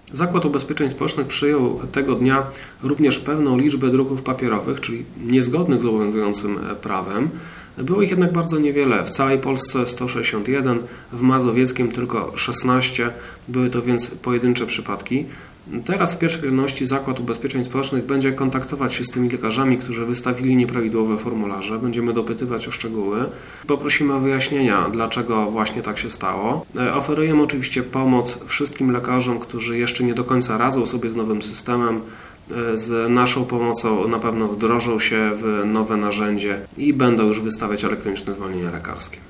Zakład Ubezpieczeń Społecznych przyjął tego dnia również pewną liczbę druków papierowych, czyli niezgodnych z obowiązującym prawem. Było ich jednak bardzo niewiele. W całej Polsce 161, w mazowieckim tylko 16. Były to więc pojedyncze przypadki. Teraz w pierwszej kolejności Zakład Ubezpieczeń Społecznych będzie kontaktować się z tymi lekarzami, którzy wystawili nieprawidłowe formularze. Będziemy dopytywać o szczegóły. Poprosimy o wyjaśnienia, dlaczego właśnie tak się stało. Oferujemy oczywiście pomoc wszystkim lekarzom, którzy jeszcze nie do końca radzą sobie z nowym systemem. Z naszą pomocą na pewno wdrożą się w nowe narzędzie i będą już wystawiać elektroniczne zwolnienia lekarskie.